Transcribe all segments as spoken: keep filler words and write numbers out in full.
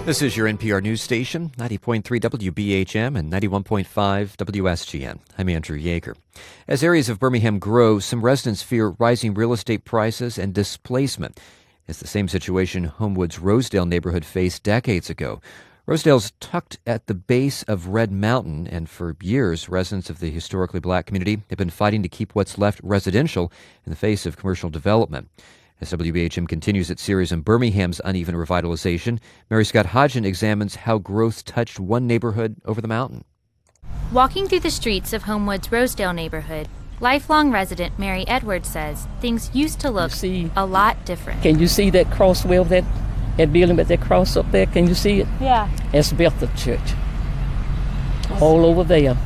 This is your N P R news station, ninety point three W B H M and ninety-one point five W S G N. I'm Andrew Yeager. As areas of Birmingham grow, some residents fear rising real estate prices and displacement. It's the same situation Homewood's Rosedale neighborhood faced decades ago. Rosedale's tucked at the base of Red Mountain, and for years, residents of the historically black community have been fighting to keep what's left residential in the face of commercial development. As W B H M continues its series on Birmingham's uneven revitalization, Mary Scott Hodgen examines how growth touched one neighborhood over the mountain. Walking through the streets of Homewood's Rosedale neighborhood, lifelong resident Mary Edwards says things used to look see, a lot different. Can you see that crossway of that, that building with that cross up there? Can you see it? Yeah. It's Bethel Church. All over there.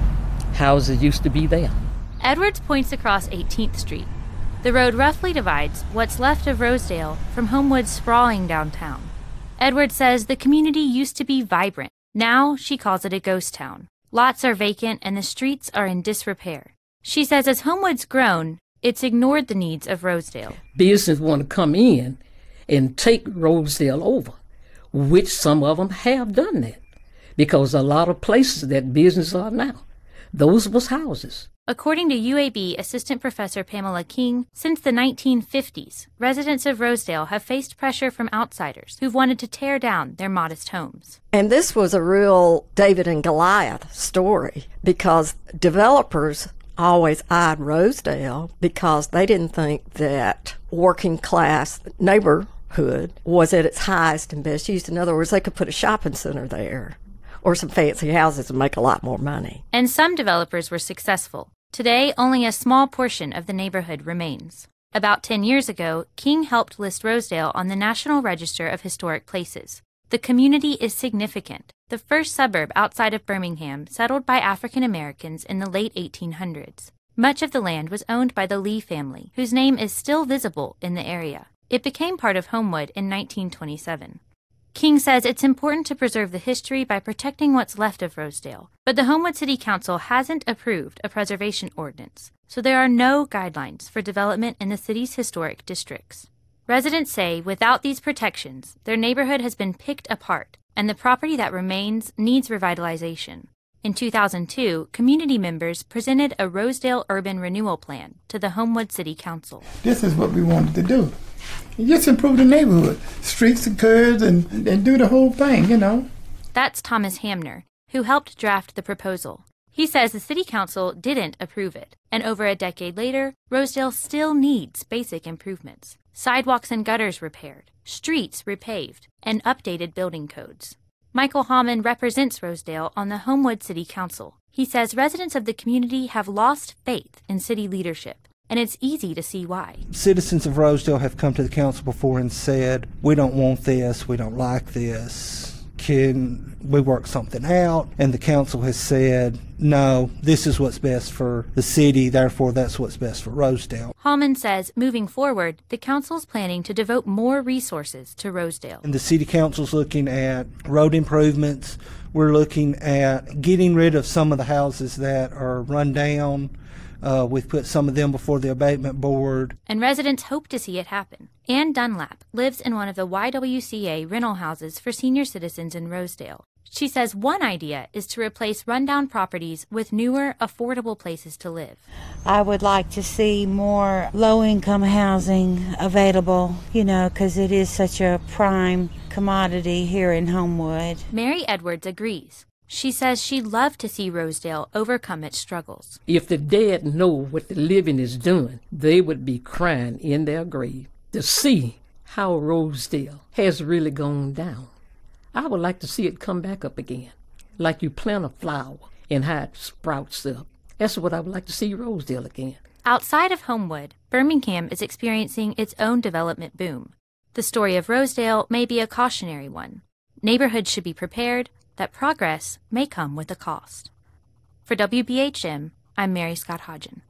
Houses used to be there. Edwards points across eighteenth Street. The road roughly divides what's left of Rosedale from Homewood's sprawling downtown. Edwards says the community used to be vibrant. Now she calls it a ghost town. Lots are vacant and the streets are in disrepair. She says as Homewood's grown, it's ignored the needs of Rosedale. Business want to come in and take Rosedale over, which some of them have done that, because a lot of places that business are now, those was houses. According to U A B Assistant Professor Pamela King, since the nineteen fifties, residents of Rosedale have faced pressure from outsiders who've wanted to tear down their modest homes. And this was a real David and Goliath story, because developers always eyed Rosedale because they didn't think that working class neighborhood was at its highest and best use. In other words, they could put a shopping center there or some fancy houses and make a lot more money. And some developers were successful. Today, only a small portion of the neighborhood remains. About ten years ago, King helped list Rosedale on the National Register of Historic Places. The community is significant, the first suburb outside of Birmingham settled by African Americans in the late eighteen hundreds. Much of the land was owned by the Lee family, whose name is still visible in the area. It became part of Homewood in nineteen twenty-seven. King says it's important to preserve the history by protecting what's left of Rosedale, but the Homewood City Council hasn't approved a preservation ordinance, so there are no guidelines for development in the city's historic districts. Residents say without these protections, their neighborhood has been picked apart, and the property that remains needs revitalization. In two thousand two, community members presented a Rosedale Urban Renewal Plan to the Homewood City Council. This is what we wanted to do. Just improve the neighborhood, streets and curbs, and, and do the whole thing, you know. That's Thomas Hamner, who helped draft the proposal. He says the city council didn't approve it, and over a decade later, Rosedale still needs basic improvements. Sidewalks and gutters repaired, streets repaved, and updated building codes. Michael Hahman represents Rosedale on the Homewood City Council. He says residents of the community have lost faith in city leadership, and it's easy to see why. Citizens of Rosedale have come to the council before and said, we don't want this, we don't like this, can we work something out? And the council has said, no, this is what's best for the city, therefore that's what's best for Rosedale. Hallman says moving forward, the council's planning to devote more resources to Rosedale. And the city council's looking at road improvements, we're looking at getting rid of some of the houses that are run down. Uh, we've put some of them before the abatement board. And residents hope to see it happen. Ann Dunlap lives in one of the Y W C A rental houses for senior citizens in Rosedale. She says one idea is to replace rundown properties with newer, affordable places to live. I would like to see more low-income housing available, you know, because it is such a prime commodity here in Homewood. Mary Edwards agrees. She says she'd love to see Rosedale overcome its struggles. If the dead know what the living is doing, they would be crying in their grave to see how Rosedale has really gone down. I would like to see it come back up again, like you plant a flower and how it sprouts up. That's what I would like to see Rosedale again. Outside of Homewood, Birmingham is experiencing its own development boom. The story of Rosedale may be a cautionary one. Neighborhoods should be prepared that progress may come with a cost. For W B H M, I'm Mary Scott Hodgen.